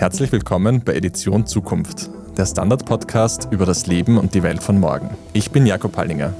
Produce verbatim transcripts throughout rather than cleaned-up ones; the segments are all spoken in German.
Herzlich willkommen bei Edition Zukunft, der Standard-Podcast über das Leben und die Welt von morgen. Ich bin Jakob Hallinger.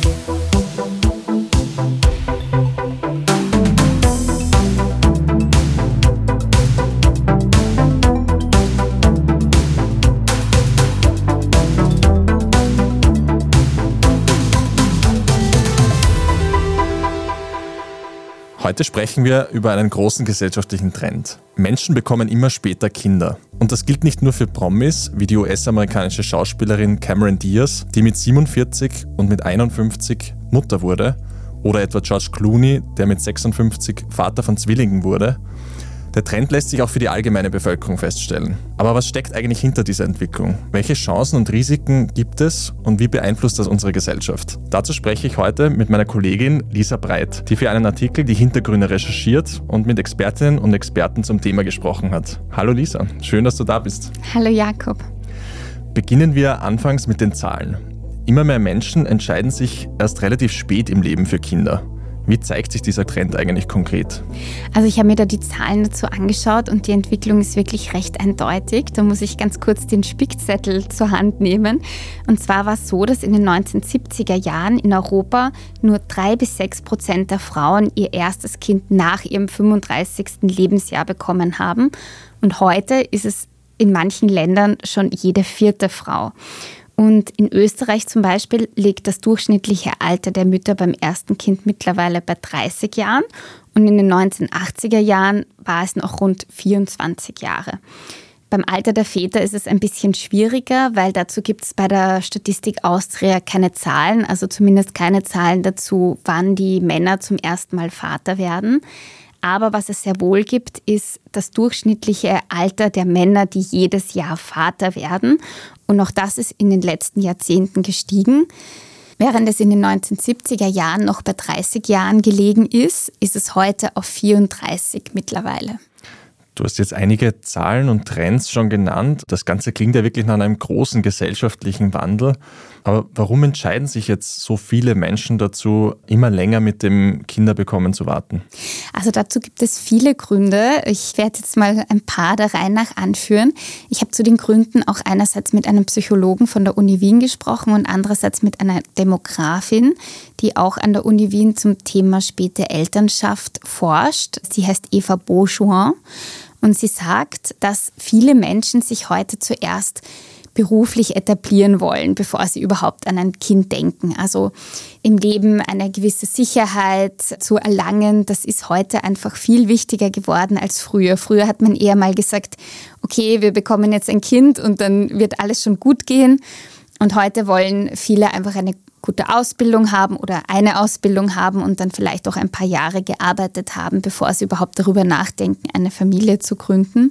Heute sprechen wir über einen großen gesellschaftlichen Trend. Menschen bekommen immer später Kinder. Und das gilt nicht nur für Promis, wie die U S-amerikanische Schauspielerin Cameron Diaz, die mit siebenundvierzig und mit einundfünfzig Mutter wurde, oder etwa George Clooney, der mit sechsundfünfzig Vater von Zwillingen wurde. Der Trend lässt sich auch für die allgemeine Bevölkerung feststellen. Aber was steckt eigentlich hinter dieser Entwicklung? Welche Chancen und Risiken gibt es und wie beeinflusst das unsere Gesellschaft? Dazu spreche ich heute mit meiner Kollegin Lisa Breit, die für einen Artikel die Hintergründe recherchiert und mit Expertinnen und Experten zum Thema gesprochen hat. Hallo Lisa, schön, dass du da bist. Hallo Jakob. Beginnen wir anfangs mit den Zahlen. Immer mehr Menschen entscheiden sich erst relativ spät im Leben für Kinder. Wie zeigt sich dieser Trend eigentlich konkret? Also ich habe mir da die Zahlen dazu angeschaut und die Entwicklung ist wirklich recht eindeutig. Da muss ich ganz kurz den Spickzettel zur Hand nehmen. Und zwar war es so, dass in den neunzehnhundertsiebziger Jahren in Europa nur drei bis sechs Prozent der Frauen ihr erstes Kind nach ihrem fünfunddreißigsten Lebensjahr bekommen haben. Und heute ist es in manchen Ländern schon jede vierte Frau. Und in Österreich zum Beispiel liegt das durchschnittliche Alter der Mütter beim ersten Kind mittlerweile bei dreißig Jahren und in den neunzehnhundertachtziger Jahren war es noch rund vierundzwanzig Jahre. Beim Alter der Väter ist es ein bisschen schwieriger, weil dazu gibt es bei der Statistik Austria keine Zahlen, also zumindest keine Zahlen dazu, wann die Männer zum ersten Mal Vater werden. Aber was es sehr wohl gibt, ist das durchschnittliche Alter der Männer, die jedes Jahr Vater werden. Und auch das ist in den letzten Jahrzehnten gestiegen. Während es in den neunzehnhundertsiebziger Jahren noch bei dreißig Jahren gelegen ist, ist es heute auf vierunddreißig mittlerweile. Du hast jetzt einige Zahlen und Trends schon genannt. Das Ganze klingt ja wirklich nach einem großen gesellschaftlichen Wandel. Aber warum entscheiden sich jetzt so viele Menschen dazu, immer länger mit dem Kinderbekommen zu warten? Also dazu gibt es viele Gründe. Ich werde jetzt mal ein paar der Reihe nach anführen. Ich habe zu den Gründen auch einerseits mit einem Psychologen von der Uni Wien gesprochen und andererseits mit einer Demografin, die auch an der Uni Wien zum Thema späte Elternschaft forscht. Sie heißt Eva Beauchouin. Und sie sagt, dass viele Menschen sich heute zuerst beruflich etablieren wollen, bevor sie überhaupt an ein Kind denken. Also im Leben eine gewisse Sicherheit zu erlangen, das ist heute einfach viel wichtiger geworden als früher. Früher hat man eher mal gesagt, okay, wir bekommen jetzt ein Kind und dann wird alles schon gut gehen. Und heute wollen viele einfach eine gute Ausbildung haben oder eine Ausbildung haben und dann vielleicht auch ein paar Jahre gearbeitet haben, bevor sie überhaupt darüber nachdenken, eine Familie zu gründen.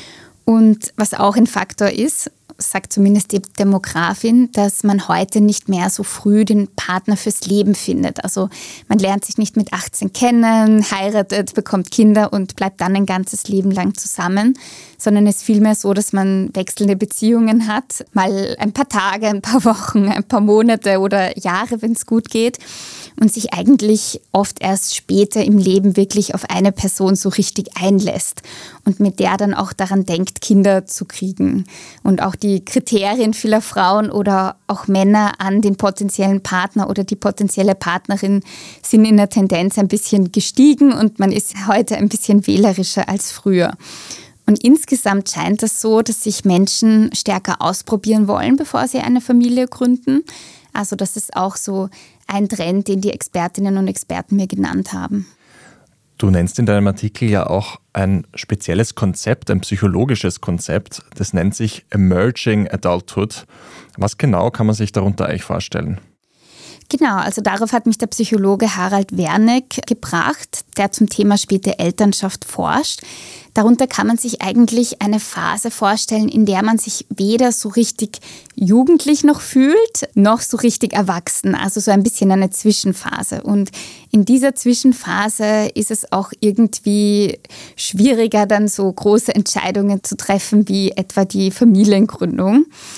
Und was auch ein Faktor ist, sagt zumindest die Demografin, dass man heute nicht mehr so früh den Partner fürs Leben findet. Also man lernt sich nicht mit achtzehn kennen, heiratet, bekommt Kinder und bleibt dann ein ganzes Leben lang zusammen, sondern es ist vielmehr so, dass man wechselnde Beziehungen hat, mal ein paar Tage, ein paar Wochen, ein paar Monate oder Jahre, wenn es gut geht und sich eigentlich oft erst später im Leben wirklich auf eine Person so richtig einlässt und mit der dann auch daran denkt, Kinder zu kriegen. Und auch die Kriterien vieler Frauen oder auch Männer an den potenziellen Partner oder die potenzielle Partnerin sind in der Tendenz ein bisschen gestiegen und man ist heute ein bisschen wählerischer als früher. Und insgesamt scheint es so, dass sich Menschen stärker ausprobieren wollen, bevor sie eine Familie gründen. Also das ist auch so ein Trend, den die Expertinnen und Experten mir genannt haben. Du nennst in deinem Artikel ja auch ein spezielles Konzept, ein psychologisches Konzept. Das nennt sich Emerging Adulthood. Was genau kann man sich darunter eigentlich vorstellen? Genau, also darauf hat mich der Psychologe Harald Werneck gebracht, der zum Thema späte Elternschaft forscht. Darunter kann man sich eigentlich eine Phase vorstellen, in der man sich weder so richtig jugendlich noch fühlt, noch so richtig erwachsen. Also so ein bisschen eine Zwischenphase. Und in dieser Zwischenphase ist es auch irgendwie schwieriger, dann so große Entscheidungen zu treffen, wie etwa die Familiengründung.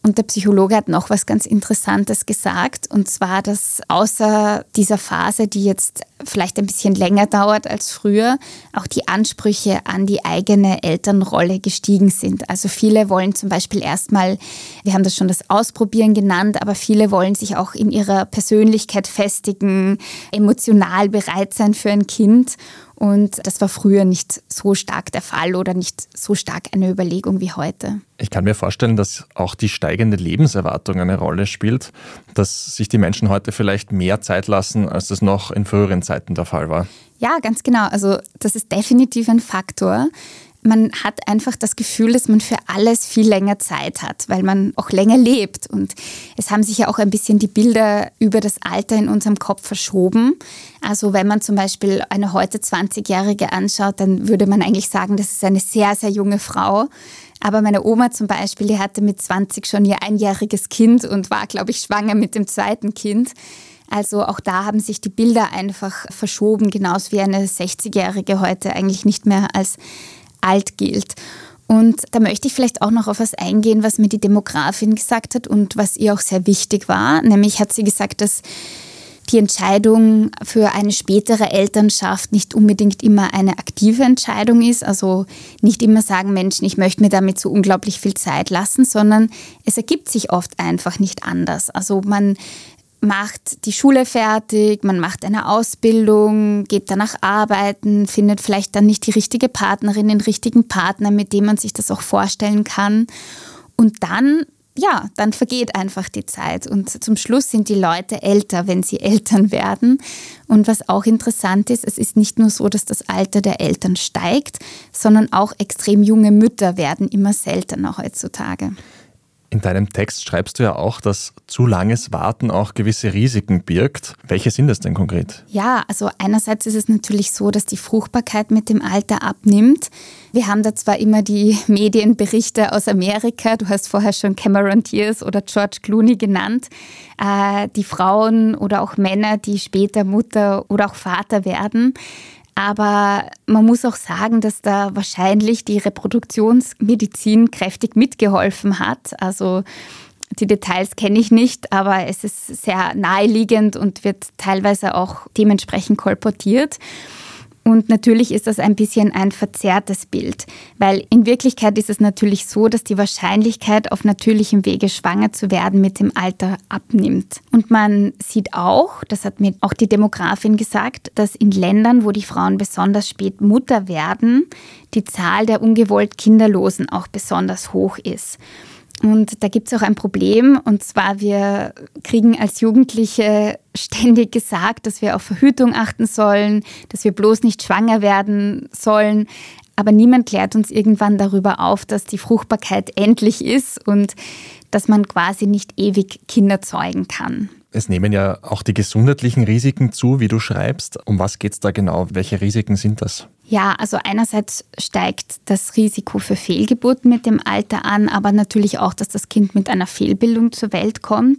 Und der Psychologe hat noch was ganz Interessantes gesagt, und zwar, dass außer dieser Phase, die jetzt vielleicht ein bisschen länger dauert als früher, auch die Ansprüche an die eigene Elternrolle gestiegen sind. Also viele wollen zum Beispiel erstmal, wir haben das schon das Ausprobieren genannt, aber viele wollen sich auch in ihrer Persönlichkeit festigen, emotional bereit sein für ein Kind. Und das war früher nicht so stark der Fall oder nicht so stark eine Überlegung wie heute. Ich kann mir vorstellen, dass auch die steigende Lebenserwartung eine Rolle spielt, dass sich die Menschen heute vielleicht mehr Zeit lassen, als das noch in früheren Zeiten der Fall war. Ja, ganz genau. Also das ist definitiv ein Faktor. Man hat einfach das Gefühl, dass man für alles viel länger Zeit hat, weil man auch länger lebt. Und es haben sich ja auch ein bisschen die Bilder über das Alter in unserem Kopf verschoben. Also wenn man zum Beispiel eine heute zwanzigjährige anschaut, dann würde man eigentlich sagen, das ist eine sehr, sehr junge Frau. Aber meine Oma zum Beispiel, die hatte mit zwanzig schon ihr einjähriges Kind und war, glaube ich, schwanger mit dem zweiten Kind. Also auch da haben sich die Bilder einfach verschoben, genauso wie eine sechzigjährige heute eigentlich nicht mehr als alt gilt. Und da möchte ich vielleicht auch noch auf was eingehen, was mir die Demografin gesagt hat und was ihr auch sehr wichtig war. Nämlich hat sie gesagt, dass die Entscheidung für eine spätere Elternschaft nicht unbedingt immer eine aktive Entscheidung ist. Also nicht immer sagen Menschen, ich möchte mir damit so unglaublich viel Zeit lassen, sondern es ergibt sich oft einfach nicht anders. Also man macht die Schule fertig, man macht eine Ausbildung, geht danach arbeiten, findet vielleicht dann nicht die richtige Partnerin, den richtigen Partner, mit dem man sich das auch vorstellen kann. Und dann, ja, dann vergeht einfach die Zeit. Und zum Schluss sind die Leute älter, wenn sie Eltern werden. Und was auch interessant ist, es ist nicht nur so, dass das Alter der Eltern steigt, sondern auch extrem junge Mütter werden immer seltener heutzutage. In deinem Text schreibst du ja auch, dass zu langes Warten auch gewisse Risiken birgt. Welche sind das denn konkret? Ja, also einerseits ist es natürlich so, dass die Fruchtbarkeit mit dem Alter abnimmt. Wir haben da zwar immer die Medienberichte aus Amerika, du hast vorher schon Cameron Diaz oder George Clooney genannt, äh, die Frauen oder auch Männer, die später Mutter oder auch Vater werden. Aber man muss auch sagen, dass da wahrscheinlich die Reproduktionsmedizin kräftig mitgeholfen hat. Also die Details kenne ich nicht, aber es ist sehr naheliegend und wird teilweise auch dementsprechend kolportiert. Und natürlich ist das ein bisschen ein verzerrtes Bild, weil in Wirklichkeit ist es natürlich so, dass die Wahrscheinlichkeit, auf natürlichem Wege schwanger zu werden, mit dem Alter abnimmt. Und man sieht auch, das hat mir auch die Demografin gesagt, dass in Ländern, wo die Frauen besonders spät Mutter werden, die Zahl der ungewollt Kinderlosen auch besonders hoch ist. Und da gibt es auch ein Problem, und zwar wir kriegen als Jugendliche ständig gesagt, dass wir auf Verhütung achten sollen, dass wir bloß nicht schwanger werden sollen. Aber niemand klärt uns irgendwann darüber auf, dass die Fruchtbarkeit endlich ist und dass man quasi nicht ewig Kinder zeugen kann. Es nehmen ja auch die gesundheitlichen Risiken zu, wie du schreibst. Um was geht es da genau? Welche Risiken sind das? Ja, also einerseits steigt das Risiko für Fehlgeburten mit dem Alter an, aber natürlich auch, dass das Kind mit einer Fehlbildung zur Welt kommt.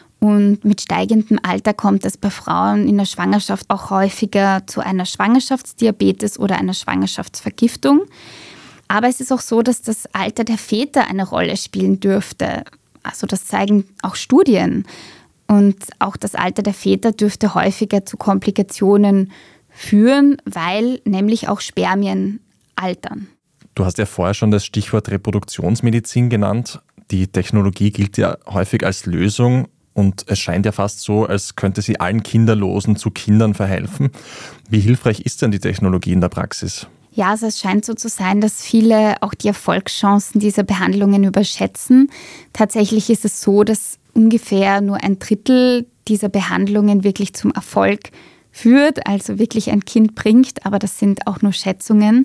Und mit steigendem Alter kommt es bei Frauen in der Schwangerschaft auch häufiger zu einer Schwangerschaftsdiabetes oder einer Schwangerschaftsvergiftung. Aber es ist auch so, dass das Alter der Väter eine Rolle spielen dürfte. Also das zeigen auch Studien. Und auch das Alter der Väter dürfte häufiger zu Komplikationen führen, weil nämlich auch Spermien altern. Du hast ja vorher schon das Stichwort Reproduktionsmedizin genannt. Die Technologie gilt ja häufig als Lösung und es scheint ja fast so, als könnte sie allen Kinderlosen zu Kindern verhelfen. Wie hilfreich ist denn die Technologie in der Praxis? Ja, also es scheint so zu sein, dass viele auch die Erfolgschancen dieser Behandlungen überschätzen. Tatsächlich ist es so, dass ungefähr nur ein Drittel dieser Behandlungen wirklich zum Erfolg führt, also wirklich ein Kind bringt, aber das sind auch nur Schätzungen.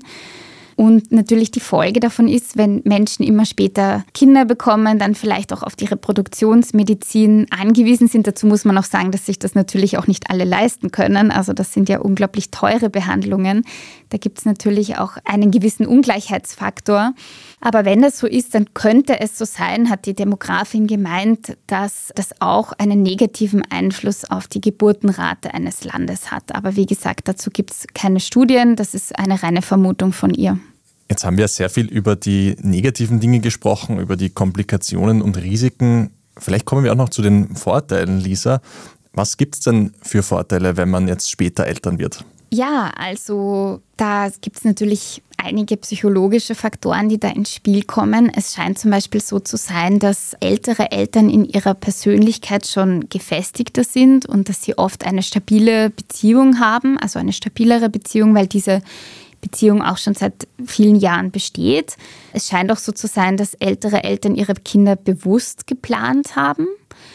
Und natürlich die Folge davon ist, wenn Menschen immer später Kinder bekommen, dann vielleicht auch auf die Reproduktionsmedizin angewiesen sind. Dazu muss man auch sagen, dass sich das natürlich auch nicht alle leisten können. Also das sind ja unglaublich teure Behandlungen. Da gibt es natürlich auch einen gewissen Ungleichheitsfaktor. Aber wenn das so ist, dann könnte es so sein, hat die Demografin gemeint, dass das auch einen negativen Einfluss auf die Geburtenrate eines Landes hat. Aber wie gesagt, dazu gibt es keine Studien. Das ist eine reine Vermutung von ihr. Jetzt haben wir sehr viel über die negativen Dinge gesprochen, über die Komplikationen und Risiken. Vielleicht kommen wir auch noch zu den Vorteilen, Lisa. Was gibt es denn für Vorteile, wenn man jetzt später Eltern wird? Ja, also da gibt es natürlich einige psychologische Faktoren, die da ins Spiel kommen. Es scheint zum Beispiel so zu sein, dass ältere Eltern in ihrer Persönlichkeit schon gefestigter sind und dass sie oft eine stabile Beziehung haben, also eine stabilere Beziehung, weil diese Beziehung auch schon seit vielen Jahren besteht. Es scheint auch so zu sein, dass ältere Eltern ihre Kinder bewusst geplant haben.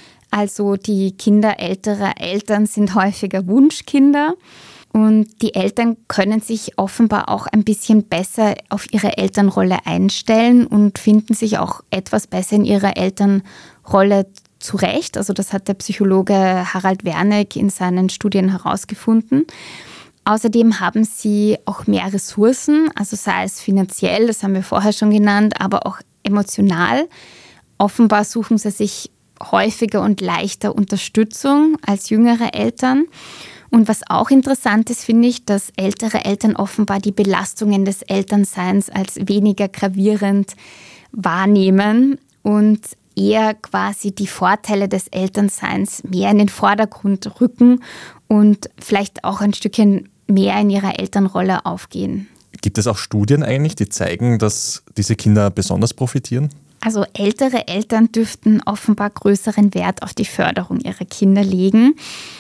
Also die Kinder älterer Eltern sind häufiger Wunschkinder. Und die Eltern können sich offenbar auch ein bisschen besser auf ihre Elternrolle einstellen und finden sich auch etwas besser in ihrer Elternrolle zurecht. Also das hat der Psychologe Harald Werneck in seinen Studien herausgefunden. Außerdem haben sie auch mehr Ressourcen, also sei es finanziell, das haben wir vorher schon genannt, aber auch emotional. Offenbar suchen sie sich häufiger und leichter Unterstützung als jüngere Eltern. Und was auch interessant ist, finde ich, dass ältere Eltern offenbar die Belastungen des Elternseins als weniger gravierend wahrnehmen und eher quasi die Vorteile des Elternseins mehr in den Vordergrund rücken und vielleicht auch ein Stückchen mehr in ihrer Elternrolle aufgehen. Gibt es auch Studien eigentlich, die zeigen, dass diese Kinder besonders profitieren? Also ältere Eltern dürften offenbar größeren Wert auf die Förderung ihrer Kinder legen.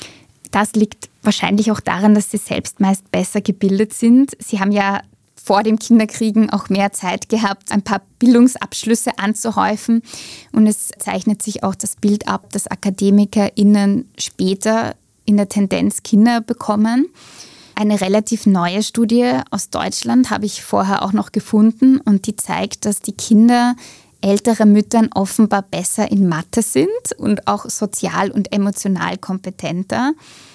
Das liegt wahrscheinlich auch daran, dass sie selbst meist besser gebildet sind. Sie haben ja vor dem Kinderkriegen auch mehr Zeit gehabt, ein paar Bildungsabschlüsse anzuhäufen. Und es zeichnet sich auch das Bild ab, dass AkademikerInnen später in der Tendenz Kinder bekommen. Eine relativ neue Studie aus Deutschland habe ich vorher auch noch gefunden und die zeigt, dass die Kinder älterer Müttern offenbar besser in Mathe sind und auch sozial und emotional kompetenter.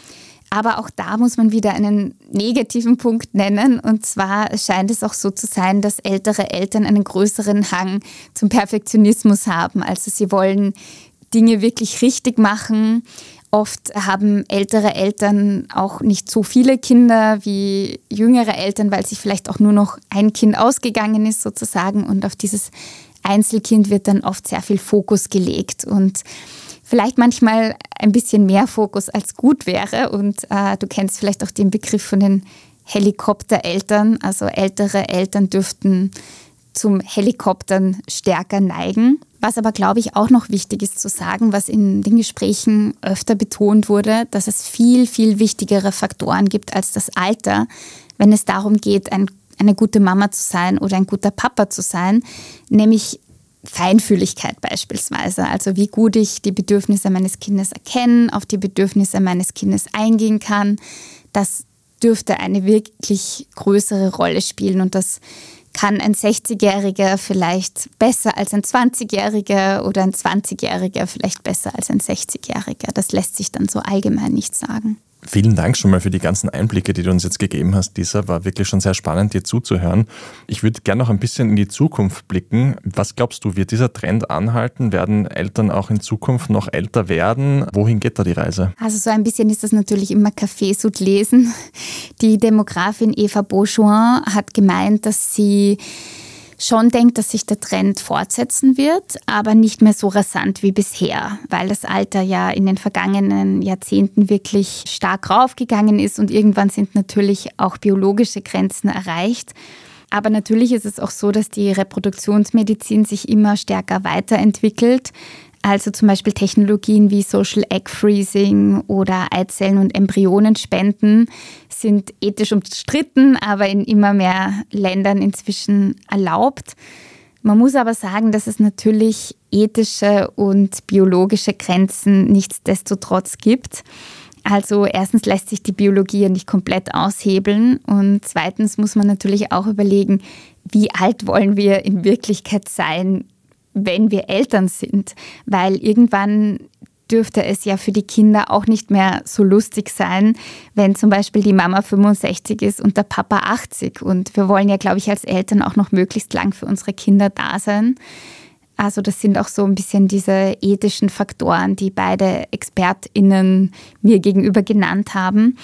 Aber auch da muss man wieder einen negativen Punkt nennen. Und zwar scheint es auch so zu sein, dass ältere Eltern einen größeren Hang zum Perfektionismus haben. Also sie wollen Dinge wirklich richtig machen. Oft haben ältere Eltern auch nicht so viele Kinder wie jüngere Eltern, weil sich vielleicht auch nur noch ein Kind ausgegangen ist sozusagen. Und auf dieses Einzelkind wird dann oft sehr viel Fokus gelegt und vielleicht manchmal ein bisschen mehr Fokus als gut wäre. Und äh, du kennst vielleicht auch den Begriff von den Helikoptereltern. Also ältere Eltern dürften zum Helikoptern stärker neigen. Was aber, glaube ich, auch noch wichtig ist zu sagen, was in den Gesprächen öfter betont wurde, dass es viel, viel wichtigere Faktoren gibt als das Alter, wenn es darum geht, ein eine gute Mama zu sein oder ein guter Papa zu sein, nämlich Feinfühligkeit beispielsweise. Also wie gut ich die Bedürfnisse meines Kindes erkennen, auf die Bedürfnisse meines Kindes eingehen kann, das dürfte eine wirklich größere Rolle spielen und das kann ein sechzigjähriger vielleicht besser als ein zwanzigjähriger oder ein zwanzigjähriger vielleicht besser als ein sechzigjähriger. Das lässt sich dann so allgemein nicht sagen. Vielen Dank schon mal für die ganzen Einblicke, die du uns jetzt gegeben hast, Lisa. War wirklich schon sehr spannend, dir zuzuhören. Ich würde gerne noch ein bisschen in die Zukunft blicken. Was glaubst du, wird dieser Trend anhalten? Werden Eltern auch in Zukunft noch älter werden? Wohin geht da die Reise? Also so ein bisschen ist das natürlich immer Kaffeesud lesen. Die Demografin Eva Beauchoin hat gemeint, dass sie schon denkt, dass sich der Trend fortsetzen wird, aber nicht mehr so rasant wie bisher, weil das Alter ja in den vergangenen Jahrzehnten wirklich stark raufgegangen ist und irgendwann sind natürlich auch biologische Grenzen erreicht. Aber natürlich ist es auch so, dass die Reproduktionsmedizin sich immer stärker weiterentwickelt. Also zum Beispiel Technologien wie Social Egg Freezing oder Eizellen- und Embryonenspenden sind ethisch umstritten, aber in immer mehr Ländern inzwischen erlaubt. Man muss aber sagen, dass es natürlich ethische und biologische Grenzen nichtsdestotrotz gibt. Also erstens lässt sich die Biologie ja nicht komplett aushebeln und zweitens muss man natürlich auch überlegen, wie alt wollen wir in Wirklichkeit sein, wenn wir Eltern sind, weil irgendwann dürfte es ja für die Kinder auch nicht mehr so lustig sein, wenn zum Beispiel die Mama fünfundsechzig ist und der Papa achtzig. Und wir wollen ja, glaube ich, als Eltern auch noch möglichst lang für unsere Kinder da sein. Also das sind auch so ein bisschen diese ethischen Faktoren, die beide ExpertInnen mir gegenüber genannt haben.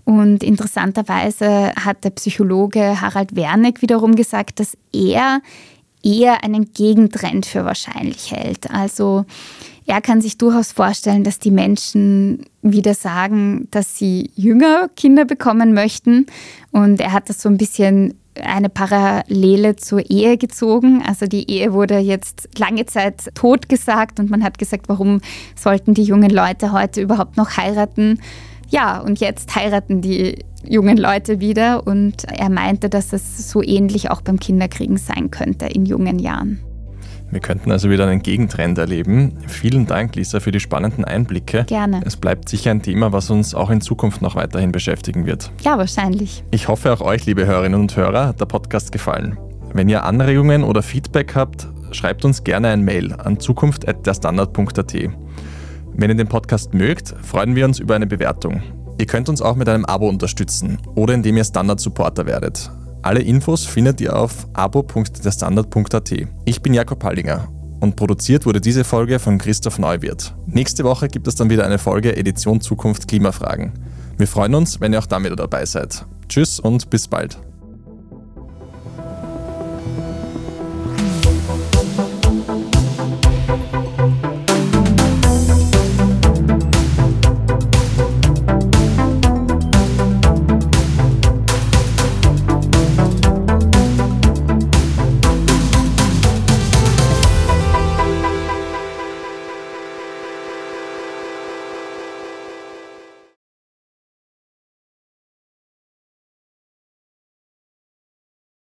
Und interessanterweise hat der Psychologe Harald Wernick wiederum gesagt, dass er eher einen Gegentrend für wahrscheinlich hält. Also er kann sich durchaus vorstellen, dass die Menschen wieder sagen, dass sie jünger Kinder bekommen möchten. Und er hat das so ein bisschen eine Parallele zur Ehe gezogen. Also die Ehe wurde jetzt lange Zeit totgesagt und man hat gesagt, warum sollten die jungen Leute heute überhaupt noch heiraten? Ja, und jetzt heiraten die jungen Leute wieder und er meinte, dass es so ähnlich auch beim Kinderkriegen sein könnte in jungen Jahren. Wir könnten also wieder einen Gegentrend erleben. Vielen Dank, Lisa, für die spannenden Einblicke. Gerne. Es bleibt sicher ein Thema, was uns auch in Zukunft noch weiterhin beschäftigen wird. Ja, wahrscheinlich. Ich hoffe, auch euch, liebe Hörerinnen und Hörer, hat der Podcast gefallen. Wenn ihr Anregungen oder Feedback habt, schreibt uns gerne ein Mail an zukunft at derstandard punkt at. Wenn ihr den Podcast mögt, freuen wir uns über eine Bewertung. Ihr könnt uns auch mit einem Abo unterstützen oder indem ihr Standard-Supporter werdet. Alle Infos findet ihr auf abo punkt derstandard punkt at. Ich bin Jakob Hallinger und produziert wurde diese Folge von Christoph Neuwirth. Nächste Woche gibt es dann wieder eine Folge Edition Zukunft Klimafragen. Wir freuen uns, wenn ihr auch damit dabei seid. Tschüss und bis bald.